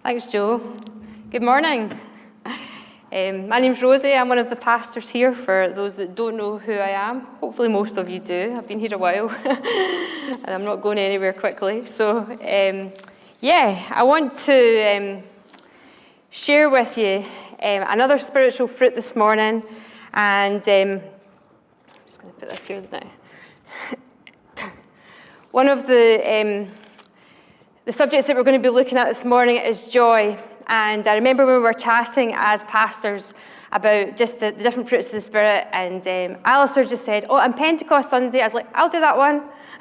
Thanks, Joe. Good morning. My name's Rosie. I'm one of the pastors here. For those that don't know who I am, hopefully most of you do. I've been here a while, and I'm not going anywhere quickly. So, I want to share with you another spiritual fruit this morning, and I'm just going to put this here now. One of the subjects that we're going to be looking at this morning is joy. And I remember when we were chatting as pastors about just the different fruits of the Spirit, and Alistair just said, on Pentecost Sunday, I was like, I'll do that one.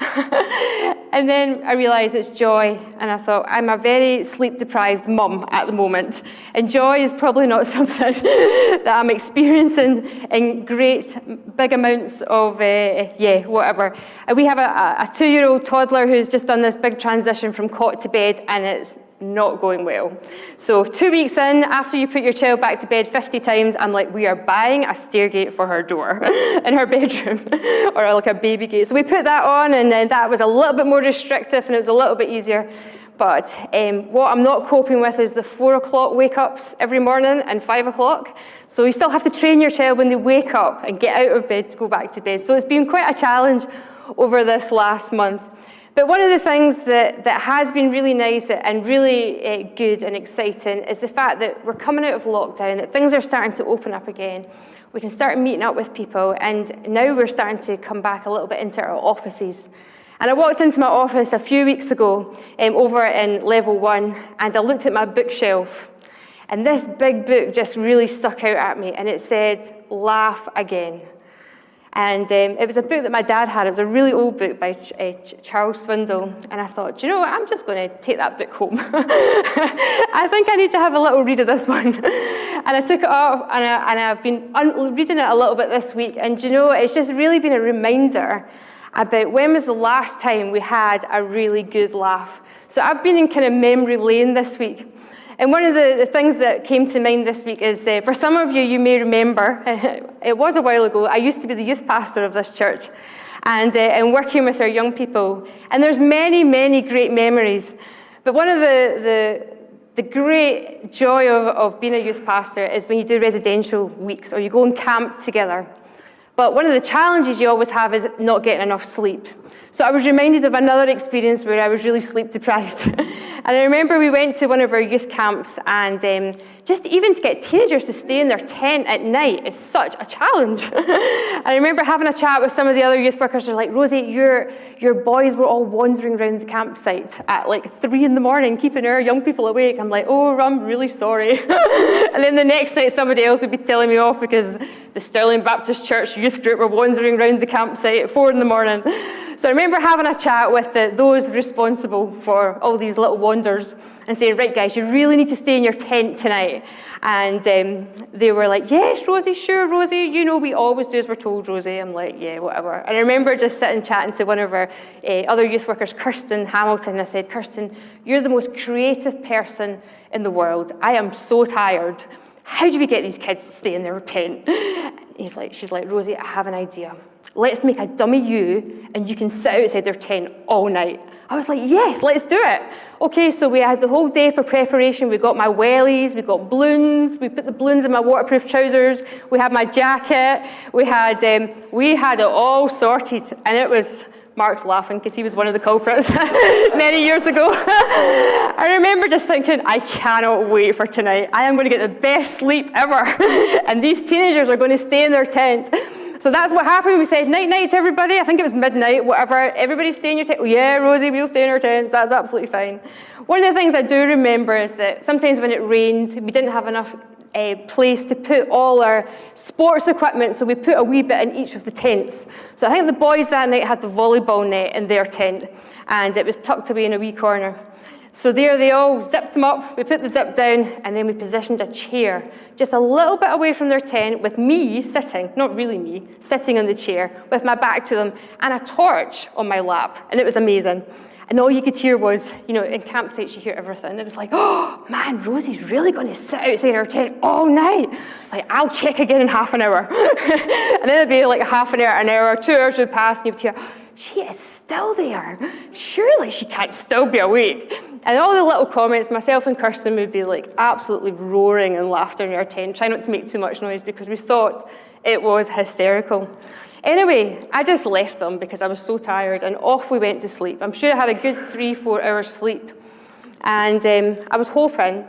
And then I realised it's joy, and I thought, I'm a very sleep-deprived mum at the moment, and joy is probably not something that I'm experiencing in great big amounts of, whatever. And we have a 2-year-old toddler who's just done this big transition from cot to bed, and it's not going well. So 2 weeks in, after you put your child back to bed 50 times, I'm like, we are buying a stairgate for her door in her bedroom, or like a baby gate. So we put that on, and then that was a little bit more restrictive, and it was a little bit easier. But what I'm not coping with is the 4 o'clock wake-ups every morning and 5 o'clock. So you still have to train your child when they wake up and get out of bed to go back to bed. So it's been quite a challenge over this last month. But one of the things that has been really nice and really good and exciting is the fact that we're coming out of lockdown, that things are starting to open up again. We can start meeting up with people, and now we're starting to come back a little bit into our offices. And I walked into my office a few weeks ago over in level 1, and I looked at my bookshelf, and this big book just really stuck out at me, and it said, Laugh Again. And it was a book that my dad had. It was a really old book by Charles Swindoll. And I thought, do you know what? I'm just going to take that book home. I think I need to have a little read of this one. And I took it up, and I've been reading it a little bit this week. And do you know, it's just really been a reminder about when was the last time we had a really good laugh. So I've been in kind of memory lane this week. And one of the things that came to mind this week is, for some of you, you may remember, it was a while ago, I used to be the youth pastor of this church, and working with our young people. And there's many, many great memories. But one of the great joy of being a youth pastor is when you do residential weeks, or you go and camp together. But one of the challenges you always have is not getting enough sleep. So I was reminded of another experience where I was really sleep deprived. And I remember we went to one of our youth camps, and just even to get teenagers to stay in their tent at night is such a challenge. I remember having a chat with some of the other youth workers. They're like, Rosie, your boys were all wandering around the campsite at like 3 a.m, keeping our young people awake. I'm like, oh, I'm really sorry. And then the next night, somebody else would be telling me off because the Stirling Baptist Church youth group were wandering around the campsite at 4 a.m. So I remember having a chat with those responsible for all these little wanders and saying, right, guys, you really need to stay in your tent tonight. And they were like, yes, Rosie, sure, Rosie. You know, we always do as we're told, Rosie. I'm like, yeah, whatever. And I remember just sitting chatting to one of our other youth workers, Kirsten Hamilton. And I said, Kirsten, you're the most creative person in the world. I am so tired. How do we get these kids to stay in their tent? She's like, Rosie, I have an idea. Let's make a dummy you, and you can sit outside their tent all night. I was like, yes, let's do it. Okay, so we had the whole day for preparation. We got my wellies, we got balloons, we put the balloons in my waterproof trousers, we had my jacket, we had it all sorted, and it was... Mark's laughing because he was one of the culprits many years ago. I remember just thinking, I cannot wait for tonight. I am going to get the best sleep ever. And these teenagers are going to stay in their tent. So that's what happened. We said, night-night to everybody. I think it was midnight, whatever. Everybody stay in your tent. Oh, yeah, Rosie, we'll stay in our tents. That's absolutely fine. One of the things I do remember is that sometimes when it rained, we didn't have enough place to put all our sports equipment, so we put a wee bit in each of the tents. So I think the boys that night had the volleyball net in their tent, and it was tucked away in a wee corner. So there they all zipped them up, we put the zip down, and then we positioned a chair just a little bit away from their tent with me sitting, not really me, sitting on the chair with my back to them and a torch on my lap, and it was amazing. And all you could hear was, in campsites you hear everything. It was like, oh man, Rosie's really going to sit outside her tent all night. Like, I'll check again in half an hour. And then it'd be like half an hour, 2 hours would pass, and you'd hear, she is still there. Surely she can't still be awake. And all the little comments, myself and Kirsten would be like absolutely roaring in laughter in our tent, trying not to make too much noise because we thought it was hysterical. Anyway, I just left them because I was so tired, and off we went to sleep. I'm sure I had a good 3-4 hours sleep. And I was hoping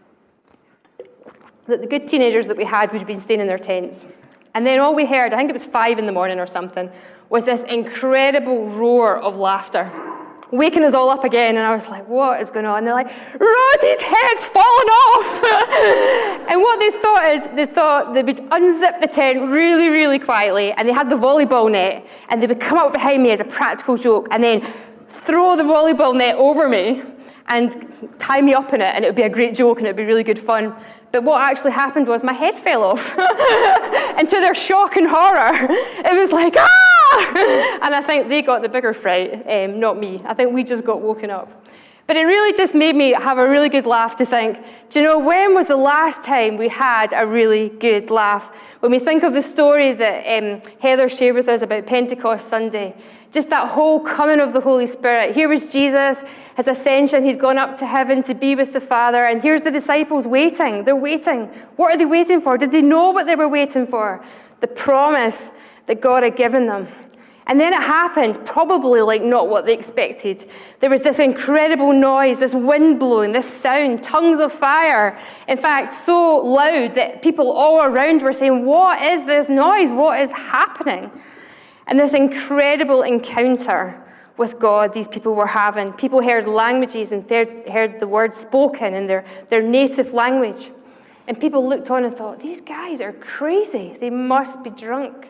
that the good teenagers that we had would have been staying in their tents. And then all we heard, I think it was 5 in the morning or something, was this incredible roar of laughter, waking us all up again. And I was like, what is going on? And they're like, Rosie's head's fallen off. And what they thought is, they thought they would unzip the tent really, really quietly, and they had the volleyball net, and they would come up behind me as a practical joke, and then throw the volleyball net over me and tie me up in it, and it would be a great joke, and it would be really good fun. But what actually happened was my head fell off. And to their shock and horror, it was like, ah! And I think they got the bigger fright, not me. I think we just got woken up. But it really just made me have a really good laugh to think, do you know, when was the last time we had a really good laugh? When we think of the story that Heather shared with us about Pentecost Sunday, just that whole coming of the Holy Spirit. Here was Jesus, his ascension. He'd gone up to heaven to be with the Father. And here's the disciples waiting. They're waiting. What are they waiting for? Did they know what they were waiting for? The promise that God had given them. And then it happened, probably like not what they expected. There was this incredible noise, this wind blowing, this sound, tongues of fire. In fact, so loud that people all around were saying, what is this noise? What is happening? And this incredible encounter with God these people were having. People heard languages and heard the words spoken in their native language. And people looked on and thought, these guys are crazy. They must be drunk.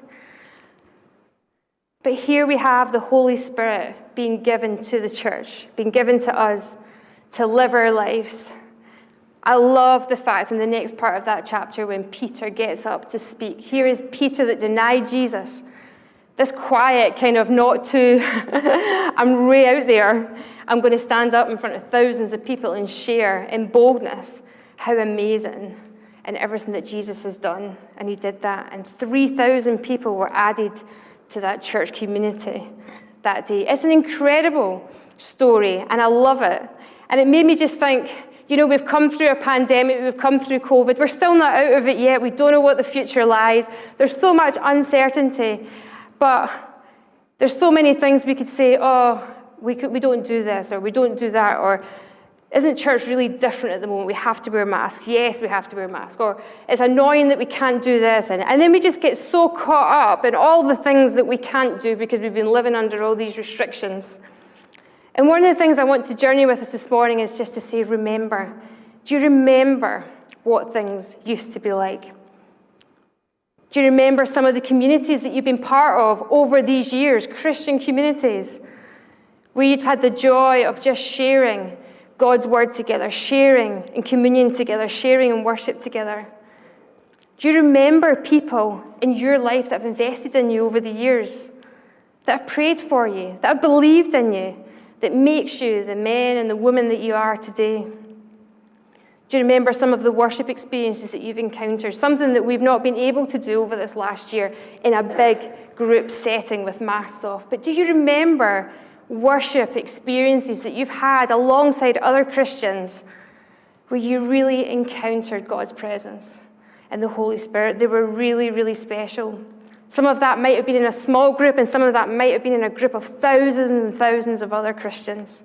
But here we have the Holy Spirit being given to the church, being given to us to live our lives. I love the fact in the next part of that chapter when Peter gets up to speak. Here is Peter that denied Jesus. This quiet kind of not too, I'm way out there. I'm going to stand up in front of thousands of people and share in boldness how amazing and everything that Jesus has done. And he did that. And 3,000 people were added to that church community that day. It's an incredible story, and I love it. And it made me just think, you know, we've come through a pandemic, we've come through COVID. We're still not out of it yet. We don't know what the future lies. There's so much uncertainty. But there's so many things we could say, oh, we don't do this, or we don't do that, or isn't church really different at the moment? We have to wear masks. Yes, we have to wear masks. Or it's annoying that we can't do this. And then we just get so caught up in all the things that we can't do because we've been living under all these restrictions. And one of the things I want to journey with us this morning is just to say, remember. Do you remember what things used to be like? Do you remember some of the communities that you've been part of over these years, Christian communities, where you've had the joy of just sharing God's word together, sharing in communion together, sharing in worship together? Do you remember people in your life that have invested in you over the years, that have prayed for you, that have believed in you, that makes you the man and the woman that you are today? Do you remember some of the worship experiences that you've encountered? Something that we've not been able to do over this last year in a big group setting with masks off. But do you remember worship experiences that you've had alongside other Christians where you really encountered God's presence and the Holy Spirit? They were really, really special. Some of that might have been in a small group, and some of that might have been in a group of thousands and thousands of other Christians.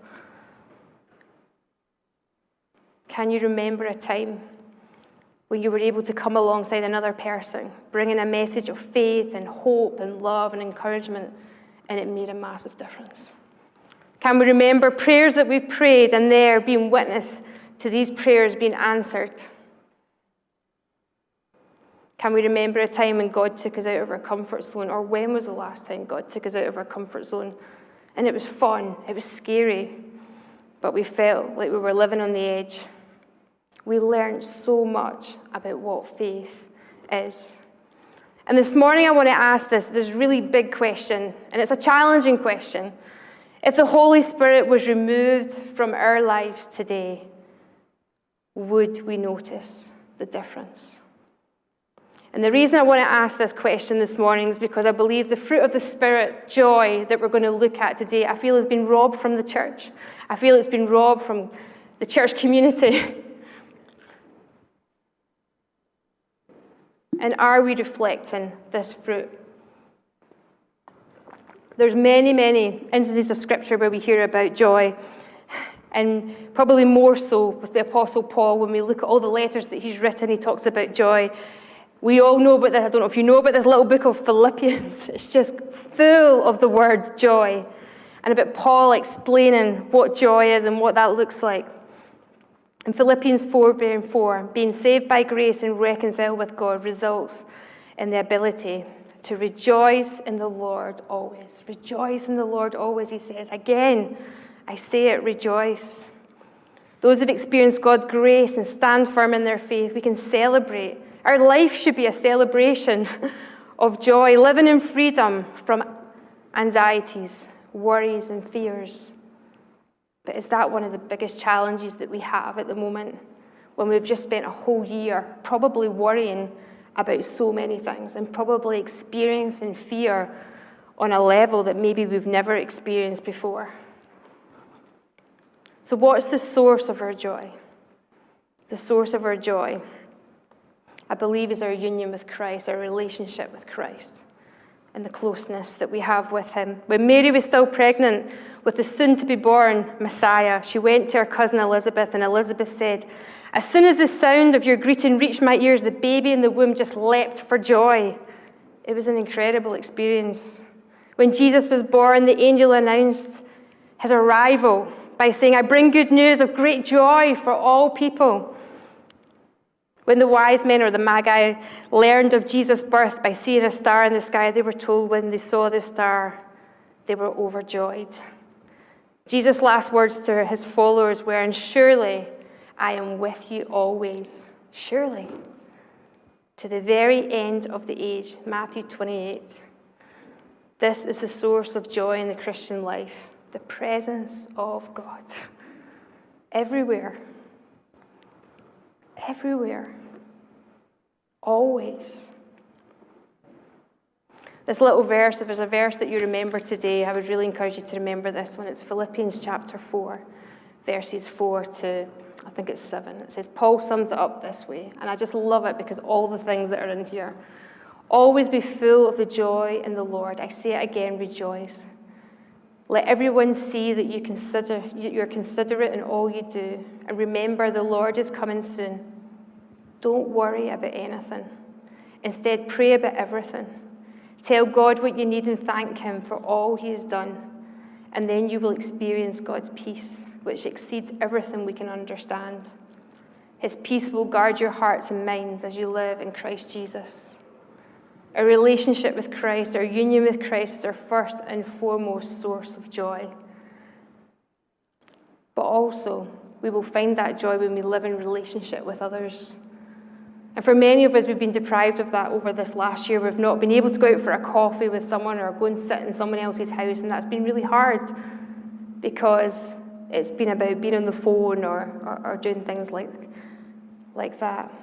Can you remember a time when you were able to come alongside another person, bringing a message of faith and hope and love and encouragement, and it made a massive difference? Can we remember prayers that we've prayed and there being witness to these prayers being answered? Can we remember a time when God took us out of our comfort zone? Or when was the last time God took us out of our comfort zone? And it was fun, it was scary, but we felt like we were living on the edge. We learned so much about what faith is. And this morning I want to ask this really big question, and it's a challenging question. If the Holy Spirit was removed from our lives today, would we notice the difference? And the reason I want to ask this question this morning is because I believe the fruit of the Spirit, joy, that we're going to look at today, I feel has been robbed from the church. I feel it's been robbed from the church community. And are we reflecting this fruit? There's many, many instances of Scripture where we hear about joy, and probably more so with the Apostle Paul. When we look at all the letters that he's written, he talks about joy. We all know about this. I don't know if you know about this little book of Philippians. It's just full of the word joy, and about Paul explaining what joy is and what that looks like. In Philippians 4:4, being saved by grace and reconciled with God results in the ability to rejoice in the Lord always. Rejoice in the Lord always, he says. Again, I say it, rejoice. Those who've experienced God's grace and stand firm in their faith, we can celebrate. Our life should be a celebration of joy, living in freedom from anxieties, worries, and fears. But is that one of the biggest challenges that we have at the moment, when we've just spent a whole year probably worrying about so many things and probably experiencing fear on a level that maybe we've never experienced before? So what's the source of our joy? The source of our joy, I believe, is our union with Christ, our relationship with Christ, and the closeness that we have with him. When Mary was still pregnant with the soon-to-be-born Messiah, she went to her cousin Elizabeth, and Elizabeth said, as soon as the sound of your greeting reached my ears, the baby in the womb just leapt for joy. It was an incredible experience. When Jesus was born, the angel announced his arrival by saying, I bring good news of great joy for all people. When the wise men, or the Magi, learned of Jesus' birth by seeing a star in the sky, they were told when they saw the star, they were overjoyed. Jesus' last words to his followers were, and surely I am with you always, surely, to the very end of the age. Matthew 28. This is the source of joy in the Christian life, the presence of God. Everywhere. Everywhere. Always. This little verse, if there's a verse that you remember today, I would really encourage you to remember this one. It's Philippians chapter 4, verses 4 to, I think it's 7. It says, Paul sums it up this way, and I just love it because all the things that are in here. Always be full of the joy in the Lord. I say it again, rejoice. Let everyone see that you're considerate in all you do. And remember, the Lord is coming soon. Don't worry about anything. Instead, pray about everything. Tell God what you need and thank him for all he has done. And then you will experience God's peace, which exceeds everything we can understand. His peace will guard your hearts and minds as you live in Christ Jesus. Our relationship with Christ, our union with Christ, is our first and foremost source of joy. But also, we will find that joy when we live in relationship with others. And for many of us, we've been deprived of that over this last year. We've not been able to go out for a coffee with someone or go and sit in someone else's house, and that's been really hard because it's been about being on the phone or doing things like that.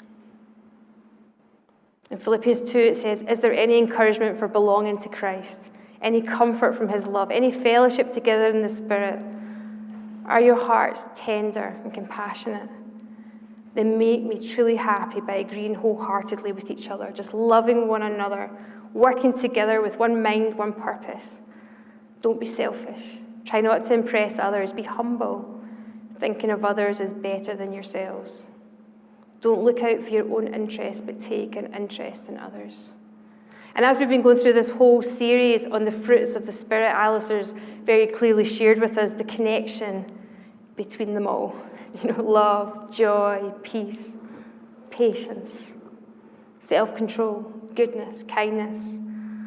In Philippians 2, it says, is there any encouragement for belonging to Christ? Any comfort from his love? Any fellowship together in the Spirit? Are your hearts tender and compassionate? They make me truly happy by agreeing wholeheartedly with each other, just loving one another, working together with one mind, one purpose. Don't be selfish. Try not to impress others. Be humble, thinking of others as better than yourselves. Don't look out for your own interests, but take an interest in others. And as we've been going through this whole series on the fruits of the Spirit, Alistair's very clearly shared with us the connection between them all. Love, joy, peace, patience, self-control, goodness, kindness.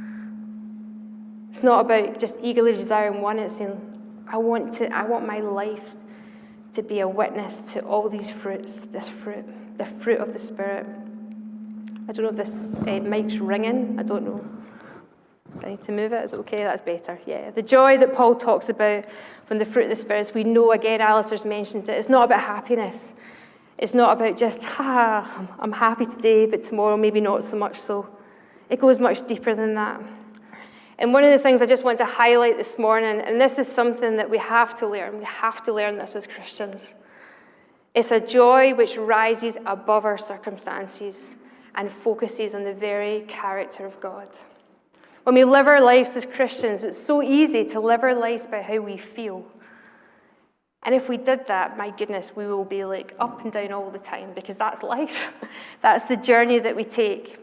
It's not about just eagerly desiring one. It's saying, I want my life to be a witness to all these fruits, this fruit, the fruit of the Spirit. I don't know if this mic's ringing. I don't know. Do I need to move it? Is it okay? That's better. Yeah. The joy that Paul talks about from the fruit of the Spirit, we know, again, Alistair's mentioned it, it's not about happiness. It's not about just, I'm happy today, but tomorrow maybe not so much so. It goes much deeper than that. And one of the things I just want to highlight this morning, and this is something that we have to learn. We have to learn this as Christians. It's a joy which rises above our circumstances and focuses on the very character of God. When we live our lives as Christians, it's so easy to live our lives by how we feel. And if we did that, my goodness, we will be like up and down all the time, because that's life. That's the journey that we take.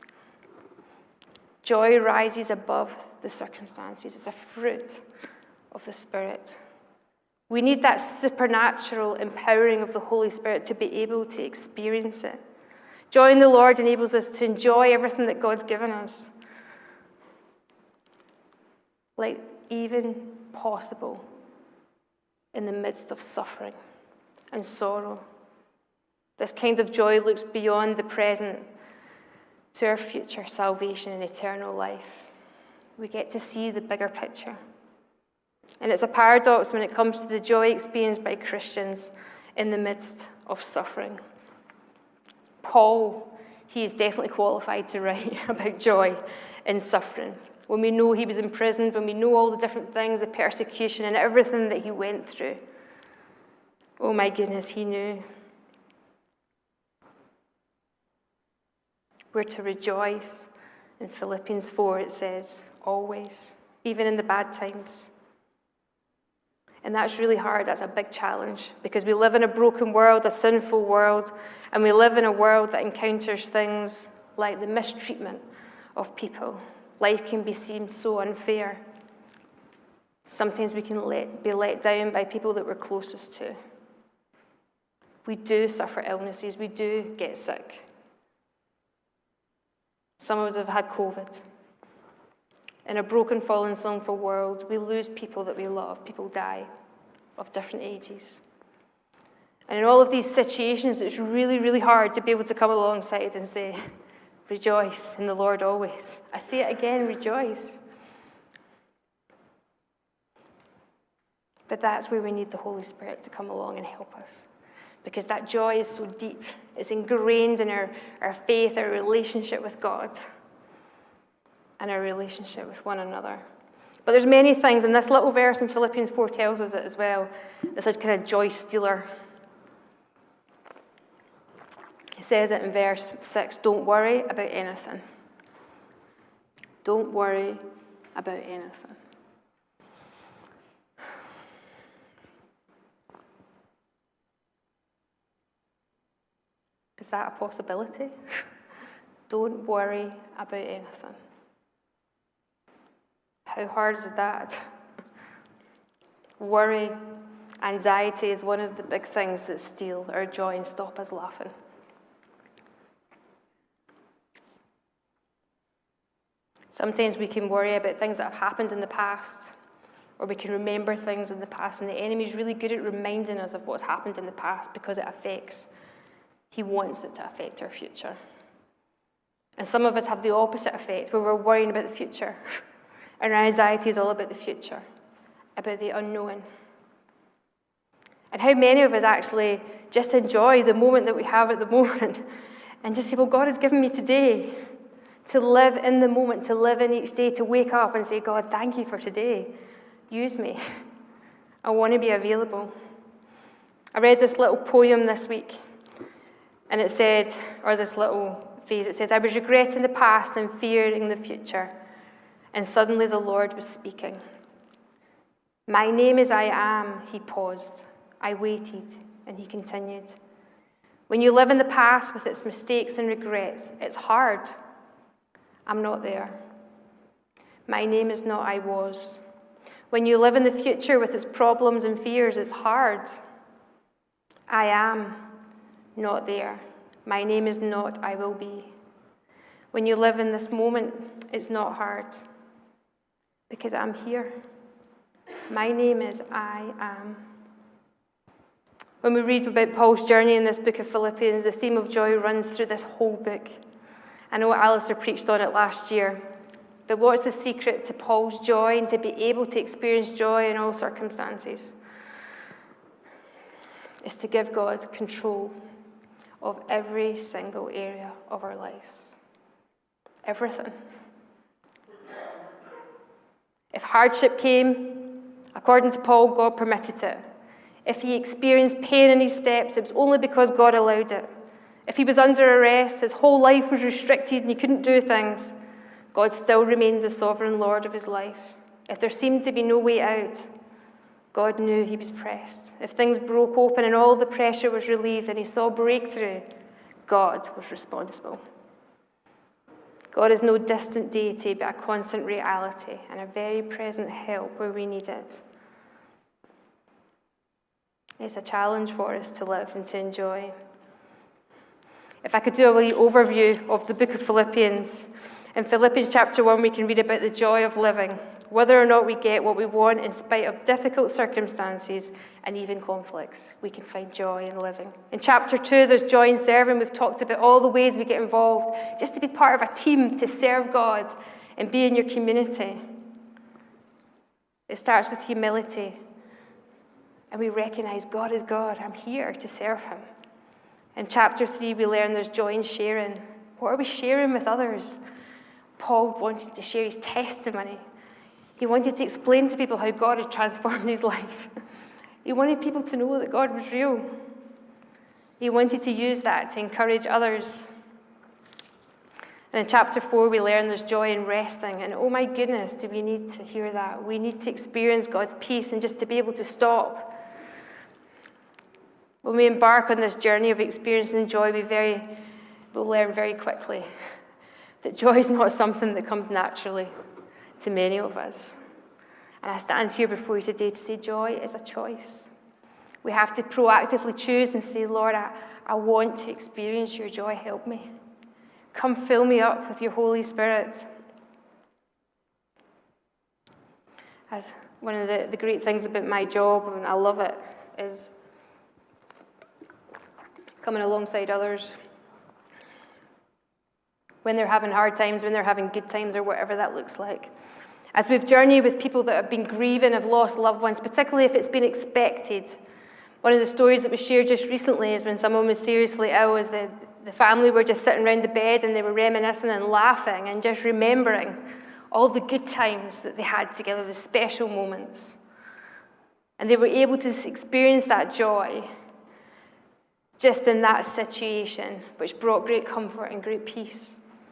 Joy rises above the circumstances. It's a fruit of the Spirit. We need that supernatural empowering of the Holy Spirit to be able to experience it. Joy in the Lord enables us to enjoy everything that God's given us. Like even possible in the midst of suffering and sorrow. This kind of joy looks beyond the present to our future salvation and eternal life. We get to see the bigger picture. And it's a paradox when it comes to the joy experienced by Christians in the midst of suffering. Paul, he is definitely qualified to write about joy in suffering. When we know he was imprisoned, when we know all the different things, the persecution and everything that he went through. Oh my goodness, he knew. We're to rejoice. In Philippians 4 it says, always, even in the bad times. And that's really hard. That's a big challenge, because we live in a broken world, a sinful world, and we live in a world that encounters things like the mistreatment of people. Life can be seen so unfair. Sometimes we can be let down by people that we're closest to. We do suffer illnesses. We do get sick. Some of us have had COVID. In a broken, fallen, sinful world, we lose people that we love. People die of different ages. And in all of these situations, it's really, really hard to be able to come alongside and say, rejoice in the Lord always. I say it again, rejoice. But that's where we need the Holy Spirit to come along and help us. Because that joy is so deep. It's ingrained in our faith, our relationship with God, and our relationship with one another. But there's many things, and this little verse in Philippians 4 tells us it as well. It's a kind of joy stealer. It says it in verse 6, don't worry about anything. Don't worry about anything. Is that a possibility? Don't worry about anything. How hard is that? Worry, anxiety is one of the big things that steal our joy and stop us laughing. Sometimes we can worry about things that have happened in the past, or we can remember things in the past, and the enemy is really good at reminding us of what's happened in the past because it affects. He wants it to affect our future. And some of us have the opposite effect, where we're worrying about the future. And our anxiety is all about the future, about the unknown. And how many of us actually just enjoy the moment that we have at the moment and just say, well, God has given me today to live in the moment, to live in each day, to wake up and say, God, thank you for today. Use me. I want to be available. I read this little poem this week, and it said, or this little phrase, it says, I was regretting the past and fearing the future, and suddenly the Lord was speaking. My name is I am, he paused. I waited, and he continued. When you live in the past with its mistakes and regrets, it's hard. I'm not there. My name is not I was. When you live in the future with its problems and fears, it's hard. I am not there. My name is not I will be. When you live in this moment, it's not hard because I'm here. My name is I am. When we read about Paul's journey in this book of Philippians, the theme of joy runs through this whole book. I know Alistair preached on it last year. But what's the secret to Paul's joy and to be able to experience joy in all circumstances? It's to give God control. of every single area of our lives. Everything. If hardship came, according to Paul, God permitted it. If he experienced pain in his steps, it was only because God allowed it. If he was under arrest, his whole life was restricted and he couldn't do things, God still remained the sovereign Lord of his life. If there seemed to be no way out, God knew he was pressed. If things broke open and all the pressure was relieved and he saw breakthrough, God was responsible. God is no distant deity, but a constant reality and a very present help where we need it. It's a challenge for us to live and to enjoy. If I could do a wee overview of the book of Philippians. In Philippians chapter 1, we can read about the joy of living, whether or not we get what we want in spite of difficult circumstances and even conflicts. We can find joy in living. In chapter 2, there's joy in serving. We've talked about all the ways we get involved, just to be part of a team, to serve God and be in your community. It starts with humility. And we recognize God is God. I'm here to serve him. In chapter 3, we learn there's joy in sharing. What are we sharing with others? Paul wanted to share his testimony. He wanted to explain to people how God had transformed his life. He wanted people to know that God was real. He wanted to use that to encourage others. And in chapter 4, we learn there's joy in resting. And oh my goodness, do we need to hear that? We need to experience God's peace and just to be able to stop. When we embark on this journey of experiencing joy, we'll learn very quickly that joy is not something that comes naturally to many of us. And I stand here before you today to say joy is a choice. We have to proactively choose and say, Lord, I want to experience your joy. Help me. Come fill me up with your Holy Spirit. As one of the great things about my job, and I love it, is coming alongside others when they're having hard times, when they're having good times, or whatever that looks like. As we've journeyed with people that have been grieving, have lost loved ones, particularly if it's been expected. One of the stories that was shared just recently is when someone was seriously ill, is the family were just sitting around the bed and they were reminiscing and laughing and just remembering all the good times that they had together, the special moments. And they were able to experience that joy just in that situation, which brought great comfort and great peace.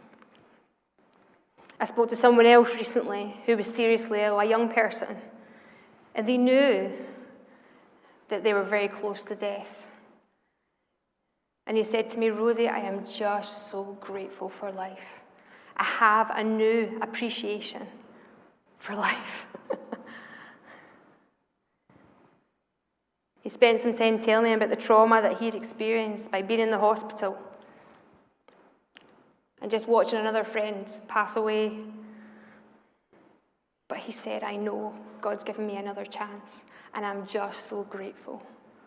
I spoke to someone else recently who was seriously ill, a young person, and they knew that they were very close to death. And he said to me, Rosie, I am just so grateful for life. I have a new appreciation for life. He spent some time telling me about the trauma that he'd experienced by being in the hospital and just watching another friend pass away. But he said, I know God's given me another chance, and I'm just so grateful.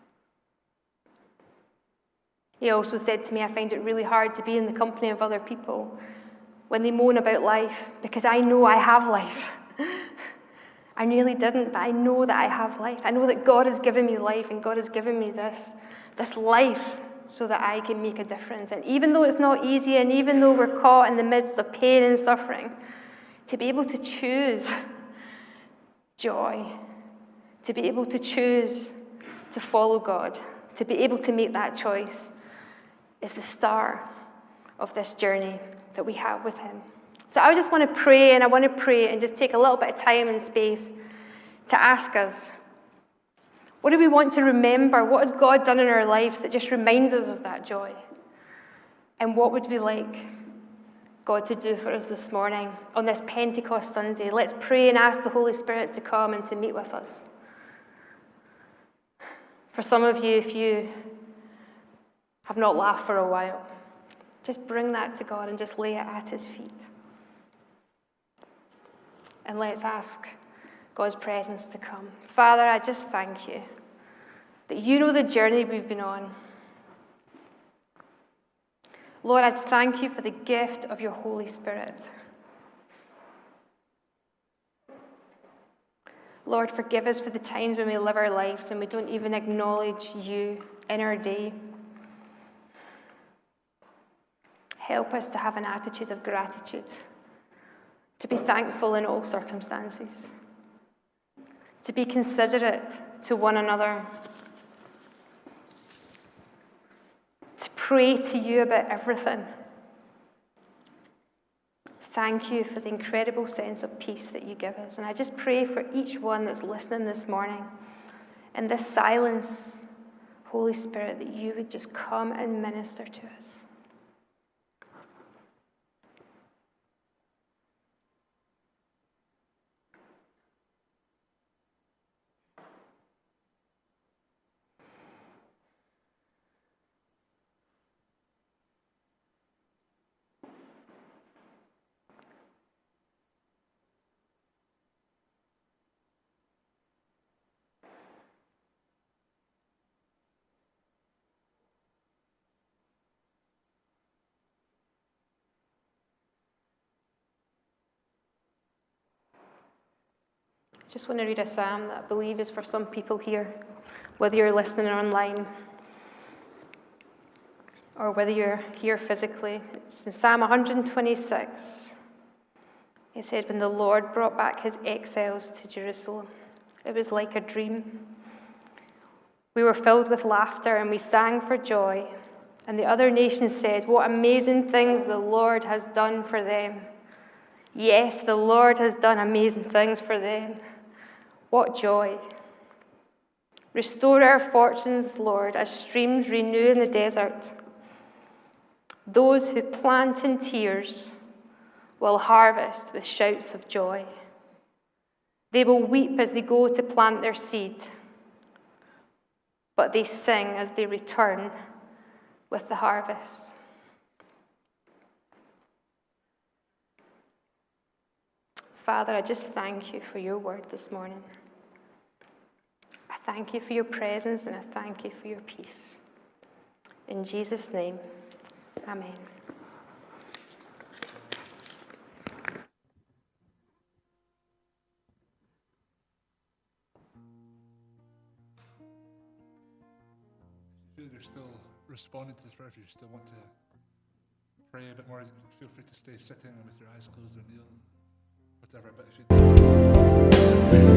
He also said to me, I find it really hard to be in the company of other people when they moan about life, because I know I have life. I nearly didn't, but I know that I have life. I know that God has given me life, and God has given me this life so that I can make a difference. And even though it's not easy, and even though we're caught in the midst of pain and suffering, to be able to choose joy, to be able to choose to follow God, to be able to make that choice is the start of this journey that we have with him. So I just want to pray, and I want to pray and just take a little bit of time and space to ask us, what do we want to remember? What has God done in our lives that just reminds us of that joy? And what would we like God to do for us this morning on this Pentecost Sunday? Let's pray and ask the Holy Spirit to come and to meet with us. For some of you, if you have not laughed for a while, just bring that to God and just lay it at his feet. And let's ask God's presence to come. Father, I just thank you that you know the journey we've been on. Lord, I thank you for the gift of your Holy Spirit. Lord, forgive us for the times when we live our lives and we don't even acknowledge you in our day. Help us to have an attitude of gratitude, to be thankful in all circumstances, to be considerate to one another, to pray to you about everything. Thank you for the incredible sense of peace that you give us. And I just pray for each one that's listening this morning, in this silence, Holy Spirit, that you would just come and minister to us. I just want to read a psalm that I believe is for some people here, whether you're listening online or whether you're here physically. It's in Psalm 126. It said, when the Lord brought back his exiles to Jerusalem, it was like a dream. We were filled with laughter and we sang for joy. And the other nations said, what amazing things the Lord has done for them. Yes, the Lord has done amazing things for them. What joy. Restore our fortunes, Lord, as streams renew in the desert. Those who plant in tears will harvest with shouts of joy. They will weep as they go to plant their seed, but they sing as they return with the harvest. Father, I just thank you for your word this morning. I thank you for your presence and I thank you for your peace. In Jesus' name, amen. If you're still responding to this prayer, if you still want to pray a bit more, feel free to stay sitting with your eyes closed or kneel, whatever. But if you